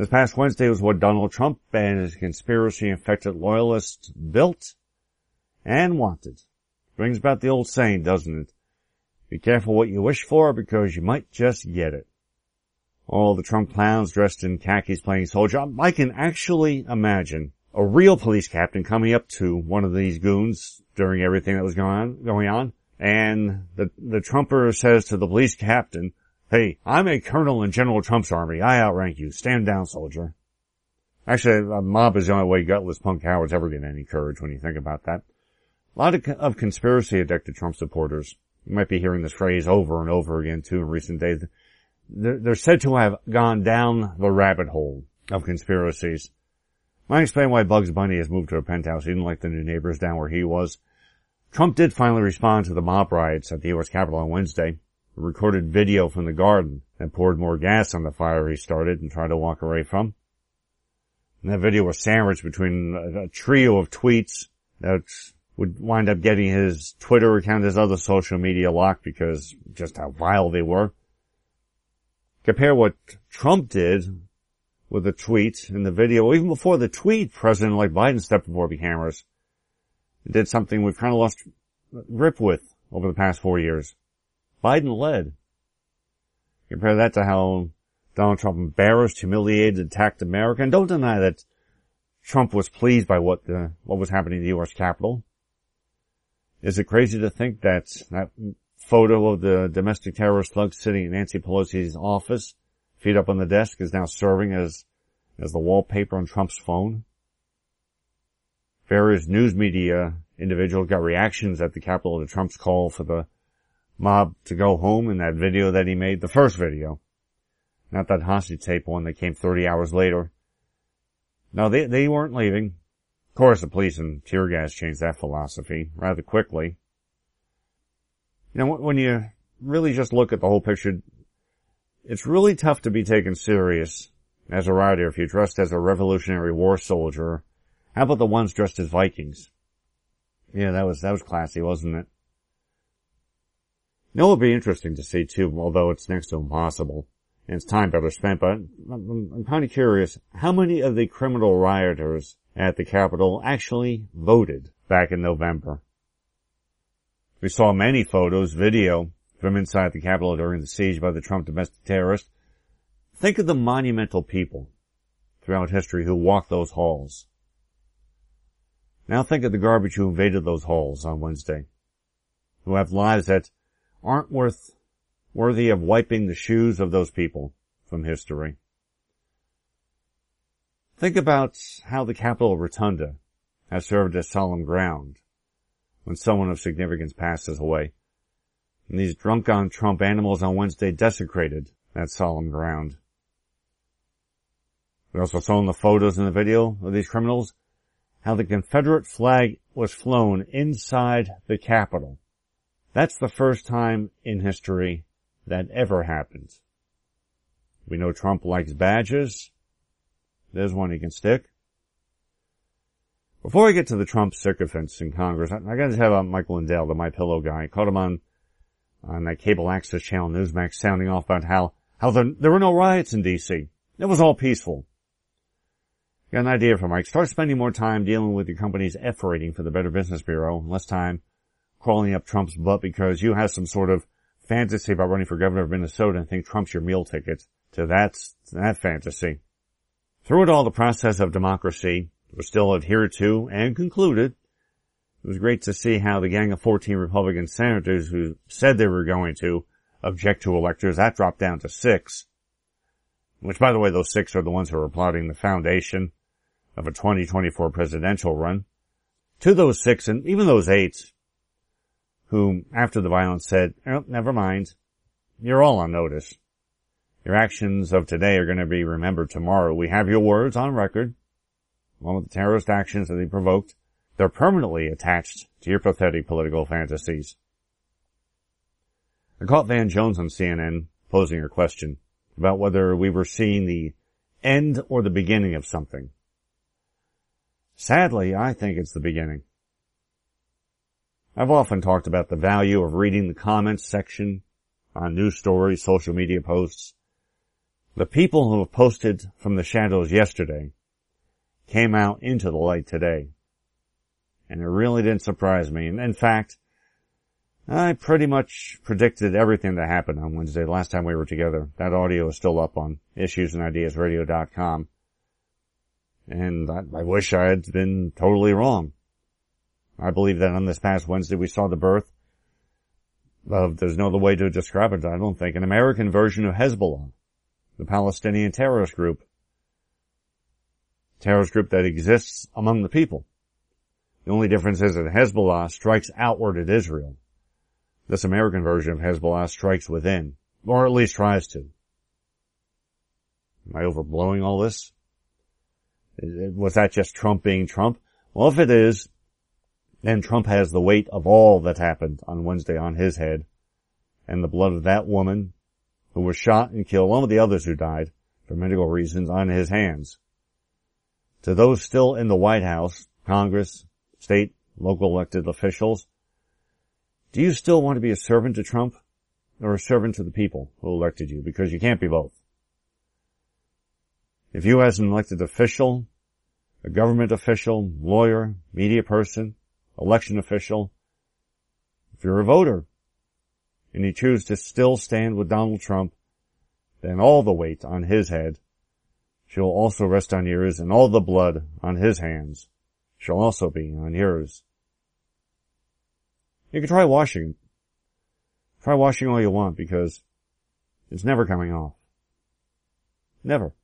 This past Wednesday was what Donald Trump and his conspiracy-infected loyalists built and wanted. Brings about the old saying, doesn't it? Be careful what you wish for because you might just get it. All the Trump clowns dressed in khakis playing soldier. I can actually imagine a real police captain coming up to one of these goons during everything that was going on, and the Trumper says to the police captain, "Hey, I'm a colonel in General Trump's army. I outrank you. Stand down, soldier." Actually, a mob is the only way gutless punk cowards ever get any courage when you think about that. A lot of conspiracy-addicted Trump supporters, you might be hearing this phrase over and over again too in recent days. They're said to have gone down the rabbit hole of conspiracies. Might explain why Bugs Bunny has moved to a penthouse. He didn't like the new neighbors down where he was. Trump did finally respond to the mob riots at the U.S. Capitol on Wednesday. A recorded video from the garden that poured more gas on the fire he started and tried to walk away from. And that video was sandwiched between a trio of tweets that would wind up getting his Twitter account, his other social media locked because just how vile they were. Compare what Trump did with the tweet in the video. Even before the tweet, President-elect Biden stepped before the cameras. He did something we've kind of lost grip with over the past 4 years. Biden led. Compare that to how Donald Trump embarrassed, humiliated, attacked America. And don't deny that Trump was pleased by what was happening in the U.S. Capitol. Is it crazy to think that photo of the domestic terrorist thug sitting in Nancy Pelosi's office, feet up on the desk, is now serving as the wallpaper on Trump's phone? Various news media individuals got reactions at the Capitol to Trump's call for the mob to go home in that video that he made, the first video. Not that hostage tape one that came 30 hours later. No, they weren't leaving. Of course, the police and tear gas changed that philosophy rather quickly. You know, when you really just look at the whole picture, it's really tough to be taken serious as a rioter if you're dressed as a Revolutionary War soldier. How about the ones dressed as Vikings? Yeah, that was classy, wasn't it? You know, it would be interesting to see too, although it's next to impossible, and it's time better spent, but I'm kind of curious, how many of the criminal rioters at the Capitol actually voted back in November? We saw many photos, video from inside the Capitol during the siege by the Trump domestic terrorists. Think of the monumental people throughout history who walked those halls. Now think of the garbage who invaded those halls on Wednesday, who have lives that aren't worthy of wiping the shoes of those people from history. Think about how the Capitol Rotunda has served as solemn ground when someone of significance passes away. And these drunk-on-Trump animals on Wednesday desecrated that solemn ground. We also saw in the photos in the video of these criminals how the Confederate flag was flown inside the Capitol. That's the first time in history that ever happened. We know Trump likes badges. There's one he can stick. Before I get to the Trump sycophants in Congress, I gotta tell about Michael Lindell, the MyPillow guy. I caught him on that cable access channel Newsmax sounding off about how there were no riots in D.C. It was all peaceful. Got an idea for Mike. Start spending more time dealing with your company's F rating for the Better Business Bureau, and less time crawling up Trump's butt because you have some sort of fantasy about running for governor of Minnesota and think Trump's your meal ticket to that fantasy. Through it all, the process of democracy was still adhered to and concluded. It was great to see how the gang of 14 Republican senators who said they were going to object to electors, that dropped down to 6. Which, by the way, those 6 are the ones who are plotting the foundation of a 2024 presidential run. To those 6, and even those 8, who, after the violence, said, oh, never mind, you're all on notice. Your actions of today are going to be remembered tomorrow. We have your words on record, along with the terrorist actions that they provoked. They're permanently attached to your pathetic political fantasies. I caught Van Jones on CNN posing her question about whether we were seeing the end or the beginning of something. Sadly, I think it's the beginning. I've often talked about the value of reading the comments section on news stories, social media posts, The people who have posted from the shadows yesterday came out into the light today. And it really didn't surprise me. And in fact, I pretty much predicted everything that happened on Wednesday, last time we were together. That audio is still up on issuesandideasradio.com. And I wish I had been totally wrong. I believe that on this past Wednesday we saw the birth of, there's no other way to describe it, I don't think, an American version of Hezbollah, the Palestinian terrorist group that exists among the people. The only difference is that Hezbollah strikes outward at Israel. This American version of Hezbollah strikes within, or at least tries to. Am I overblowing all this? Was that just Trump being Trump? Well, if it is, then Trump has the weight of all that happened on Wednesday on his head, and the blood of that woman who was shot and killed, along with the others who died for medical reasons, on his hands. To those still in the White House, Congress, state, local elected officials, do you still want to be a servant to Trump or a servant to the people who elected you? Because you can't be both. If you as an elected official, a government official, lawyer, media person, election official, if you're a voter and you choose to still stand with Donald Trump, then all the weight on his head shall also rest on yours, and all the blood on his hands shall also be on yours. You can try washing. Try washing all you want, because it's never coming off. Never.